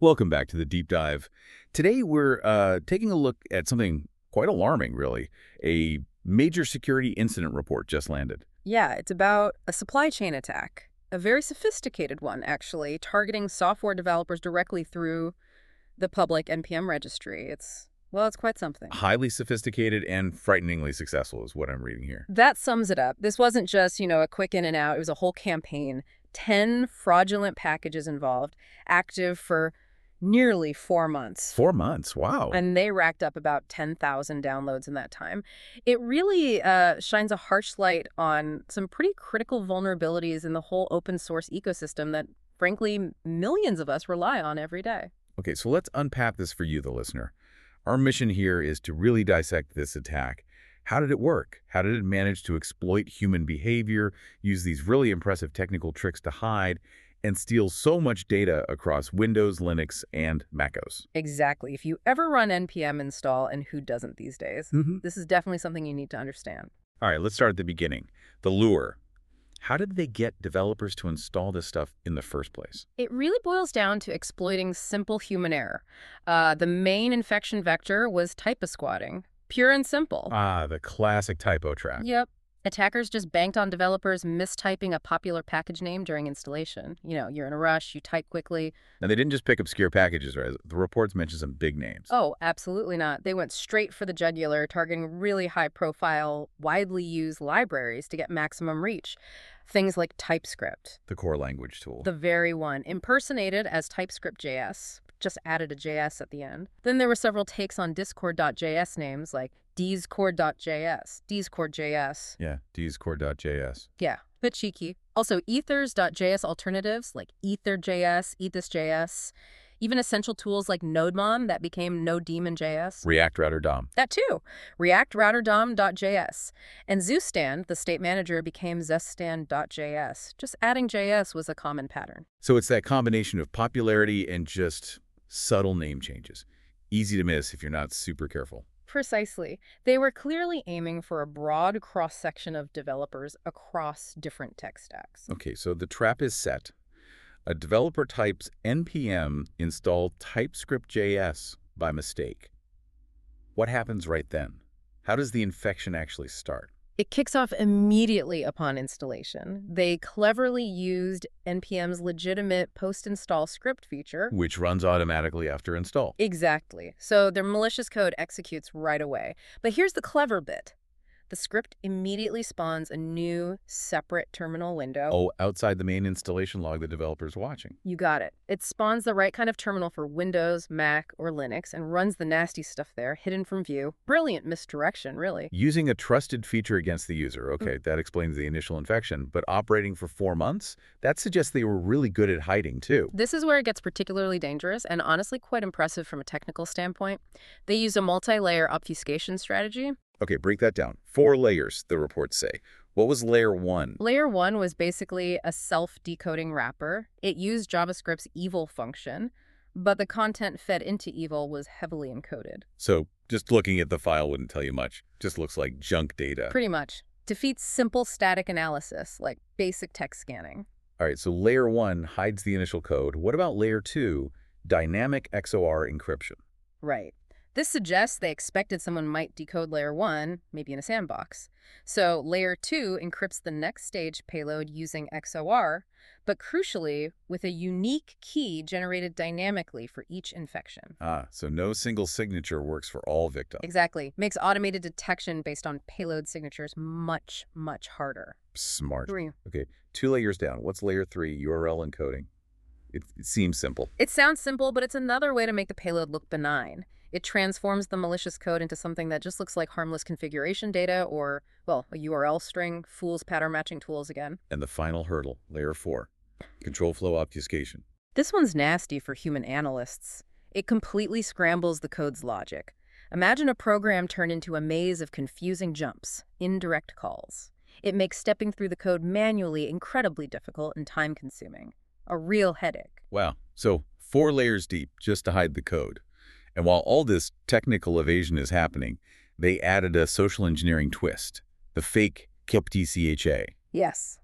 Welcome back to the Deep Dive. Today we're taking a look at something quite alarming, really. A major security incident report just landed. Yeah, it's about a supply chain attack. A very sophisticated one, actually, targeting software developers directly through the public NPM registry. It's quite something. Highly sophisticated and frighteningly successful is what I'm reading here. That sums it up. This wasn't just, a quick in and out. It was a whole campaign. 10 fraudulent packages involved, active for nearly 4 months. 4 months, wow. And they racked up about 10,000 downloads in that time. It really shines a harsh light on some pretty critical vulnerabilities in the whole open source ecosystem that, frankly, millions of us rely on every day. Okay, so let's unpack this for you, the listener. Our mission here is to really dissect this attack. How did it work? How did it manage to exploit human behavior, use these really impressive technical tricks to hide, and steal so much data across Windows, Linux, and macOS? Exactly. If you ever run npm install, and who doesn't these days, Mm-hmm. this is definitely something you need to understand. All right, let's start at the beginning. The lure. How did they get developers to install this stuff in the first place? It really boils down to exploiting simple human error. The main infection vector was typo-squatting. Pure and simple. Ah, the classic typo trap. Yep. Attackers just banked on developers mistyping a popular package name during installation. You're in a rush, you type quickly. Now, they didn't just pick obscure packages, right? The reports mention some big names. Oh, absolutely not. They went straight for the jugular, targeting really high-profile, widely used libraries to get maximum reach. Things like TypeScript, The core language tool. the very one, impersonated as TypeScript.js, just added a JS at the end. Then there were several takes on Discord.js names like Discord.js, Discord.js. Yeah, dscore.js. Yeah, bit cheeky. Also, Ethers.js alternatives like Ether.js, Ethos.js, even essential tools like NodeMon that became NodeDemon.js. React Router DOM. That too. React Router DOM.js. And Zoostand, the state manager, became Zeststand.js. Just adding JS was a common pattern. So it's that combination of popularity and just subtle name changes. Easy to miss if you're not super careful. Precisely. They were clearly aiming for a broad cross-section of developers across different tech stacks. Okay, so the trap is set. A developer types npm install TypeScript.js by mistake. What happens right then? How does the infection actually start? It kicks off immediately upon installation. They cleverly used NPM's legitimate post-install script feature. Which runs automatically after install. Exactly. So their malicious code executes right away. But here's the clever bit. The script immediately spawns a new, separate terminal window. Oh, outside the main installation log the developer's watching. You got it. It spawns the right kind of terminal for Windows, Mac, or Linux and runs the nasty stuff there, hidden from view. Brilliant misdirection, really. Using a trusted feature against the user. Okay, that explains the initial infection. But operating for 4 months? That suggests they were really good at hiding, too. This is where it gets particularly dangerous and honestly quite impressive from a technical standpoint. They use a multi-layer obfuscation strategy. Okay, break that down. 4 layers, the reports say. What was layer 1? Layer 1 was basically a self-decoding wrapper. It used JavaScript's evil function, but the content fed into evil was heavily encoded. So just looking at the file wouldn't tell you much. Just looks like junk data. Pretty much. Defeats simple static analysis, like basic text scanning. All right, so layer 1 hides the initial code. What about layer 2, dynamic XOR encryption? Right. This suggests they expected someone might decode layer 1, maybe in a sandbox. So layer 2 encrypts the next stage payload using XOR, but crucially, with a unique key generated dynamically for each infection. Ah, so no single signature works for all victims. Exactly. Makes automated detection based on payload signatures much, much harder. Smart. Agree. Okay, 2 layers down. What's layer 3, URL encoding? It seems simple. It sounds simple, but it's another way to make the payload look benign. It transforms the malicious code into something that just looks like harmless configuration data or, well, a URL string, fools pattern matching tools again. And the final hurdle, layer 4, control flow obfuscation. This one's nasty for human analysts. It completely scrambles the code's logic. Imagine a program turn into a maze of confusing jumps, indirect calls. It makes stepping through the code manually incredibly difficult and time-consuming. A real headache. Wow, so 4 layers deep just to hide the code. And while all this technical evasion is happening, they added a social engineering twist, the fake KIPTCHA. Yes.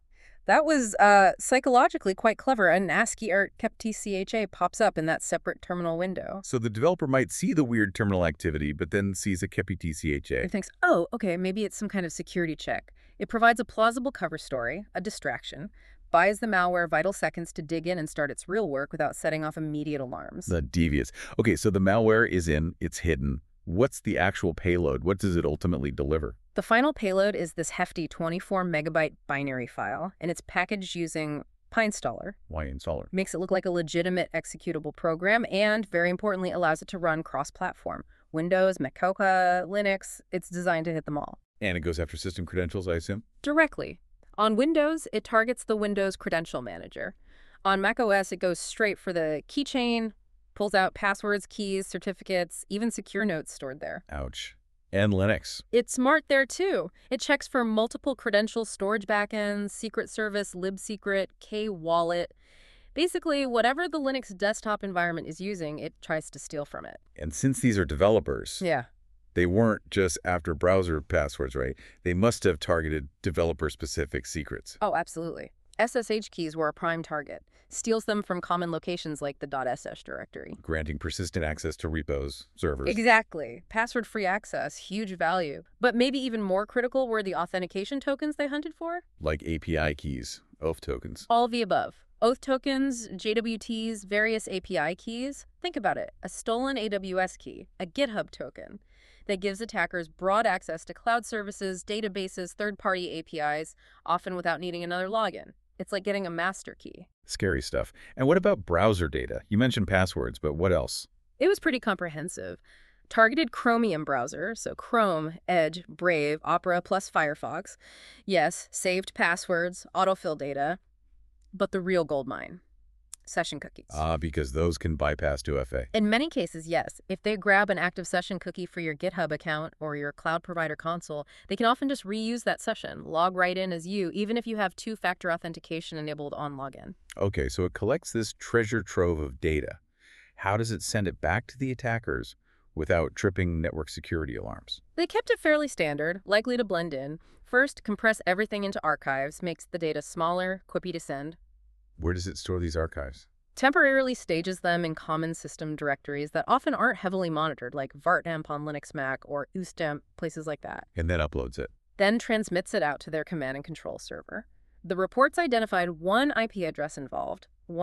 That was psychologically quite clever. An ASCII art kept TCHA pops up in that separate terminal window. So the developer might see the weird terminal activity, but then sees a kepi It TCHA. thinks, oh, okay, maybe it's some kind of security check. It provides a plausible cover story, a distraction, buys the malware vital seconds to dig in and start its real work without setting off immediate alarms. The devious. Okay, so the malware is in, it's hidden. What's the actual payload? What does it ultimately deliver? The final payload is this hefty 24 megabyte binary file, and it's packaged using PyInstaller. Why installer? Makes it look like a legitimate executable program and, very importantly, allows it to run cross-platform. Windows, Mac-OS, Linux, it's designed to hit them all. And it goes after system credentials, I assume? Directly. On Windows, it targets the Windows Credential Manager. On macOS, it goes straight for the keychain, pulls out passwords, keys, certificates, even secure notes stored there. Ouch. And Linux. It's smart there, too. It checks for multiple credential storage backends, secret service, libsecret, K-wallet. Basically, whatever the Linux desktop environment is using, it tries to steal from it. And since these are developers, Yeah. they weren't just after browser passwords, right? They must have targeted developer-specific secrets. Oh, absolutely. SSH keys were a prime target. Steals them from common locations like the .sh directory. Granting persistent access to repos, servers. Exactly. Password-free access, huge value. But maybe even more critical were the authentication tokens they hunted for? Like API keys, OAuth tokens. All of the above. Oath tokens, JWTs, various API keys. Think about it. A stolen AWS key, a GitHub token that gives attackers broad access to cloud services, databases, third-party APIs, often without needing another login. It's like getting a master key. Scary stuff. And what about browser data? You mentioned passwords, but what else? It was pretty comprehensive. Targeted Chromium browser, so Chrome, Edge, Brave, Opera, plus Firefox. Yes, saved passwords, autofill data. But the real goldmine, session cookies. Because those can bypass 2FA. In many cases, yes. If they grab an active session cookie for your GitHub account or your cloud provider console, they can often just reuse that session, log right in as you, even if you have two-factor authentication enabled on login. Okay, so it collects this treasure trove of data. How does it send it back to the attackers without tripping network security alarms? They kept it fairly standard, likely to blend in. First, compress everything into archives, makes the data smaller, quippy to send. Where does it store these archives? Temporarily stages them in common system directories that often aren't heavily monitored, like vartemp on Linux Mac or ustemp, places like that. And then uploads it. Then transmits it out to their command and control server. The reports identified one IP address involved,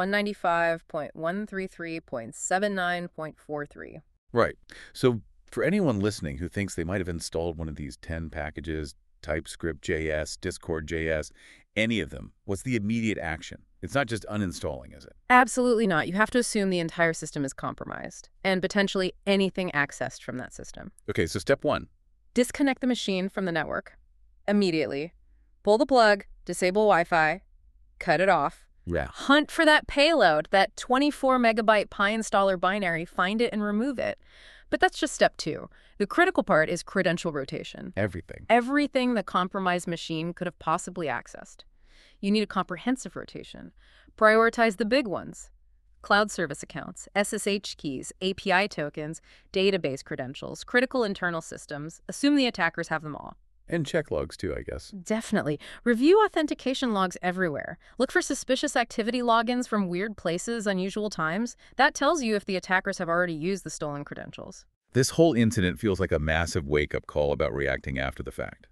195.133.79.43. Right. So for anyone listening who thinks they might have installed one of these 10 packages, TypeScript.js, Discord.js, any of them, what's the immediate action? It's not just uninstalling, is it? Absolutely not. You have to assume the entire system is compromised, and potentially anything accessed from that system. Okay, so step one. Disconnect the machine from the network immediately. Pull the plug, disable Wi-Fi, cut it off. Yeah. Hunt for that payload, that 24 megabyte PyInstaller binary, find it and remove it. But that's just step two. The critical part is credential rotation. Everything. Everything the compromised machine could have possibly accessed. You need a comprehensive rotation. Prioritize the big ones. Cloud service accounts, SSH keys, API tokens, database credentials, critical internal systems. Assume the attackers have them all. And check logs too, I guess. Definitely. Review authentication logs everywhere. Look for suspicious activity logins from weird places, unusual times. That tells you if the attackers have already used the stolen credentials. This whole incident feels like a massive wake-up call about reacting after the fact.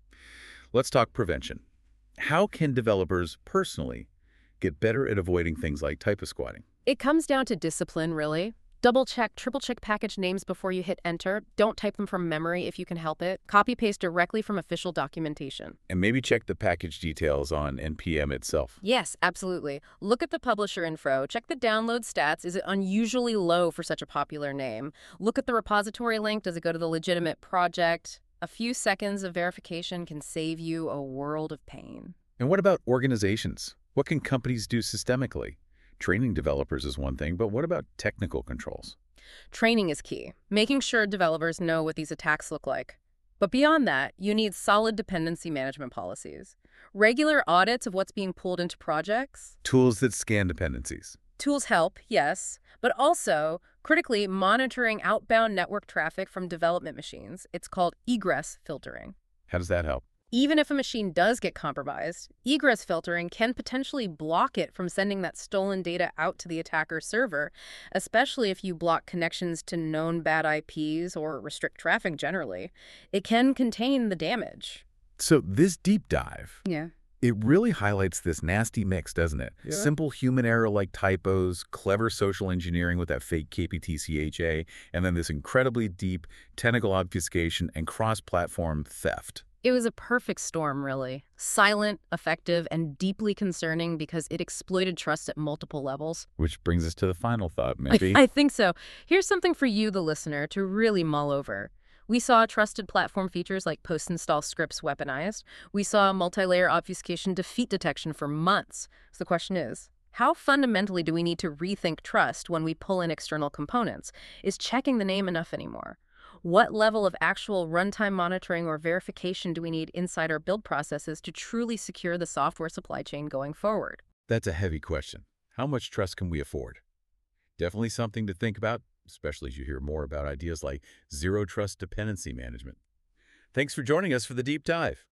Let's talk prevention. How can developers personally get better at avoiding things like typo-squatting? It comes down to discipline, really. Double-check, triple-check package names before you hit enter. Don't type them from memory if you can help it. Copy-paste directly from official documentation. And maybe check the package details on NPM itself. Yes, absolutely. Look at the publisher info. Check the download stats. Is it unusually low for such a popular name? Look at the repository link. Does it go to the legitimate project? A few seconds of verification can save you a world of pain. And what about organizations? What can companies do systemically? Training developers is one thing, but what about technical controls? Training is key, making sure developers know what these attacks look like. But beyond that, you need solid dependency management policies. Regular audits of what's being pulled into projects. Tools that scan dependencies. Tools help, yes, but also, critically, monitoring outbound network traffic from development machines. It's called egress filtering. How does that help? Even if a machine does get compromised, egress filtering can potentially block it from sending that stolen data out to the attacker's server, especially if you block connections to known bad IPs or restrict traffic generally. It can contain the damage. So this deep dive, Yeah. it really highlights this nasty mix, doesn't it? Yeah. Simple human error like typos, clever social engineering with that fake KPTCHA, and then this incredibly deep technical obfuscation and cross-platform theft. It was a perfect storm, really. Silent, effective, and deeply concerning because it exploited trust at multiple levels. Which brings us to the final thought, maybe. I think so. Here's something for you, the listener, to really mull over. We saw trusted platform features like post-install scripts weaponized. We saw multi-layer obfuscation defeat detection for months. So the question is, how fundamentally do we need to rethink trust when we pull in external components? Is checking the name enough anymore? What level of actual runtime monitoring or verification do we need inside our build processes to truly secure the software supply chain going forward? That's a heavy question. How much trust can we afford? Definitely something to think about, especially as you hear more about ideas like zero trust dependency management. Thanks for joining us for the deep dive.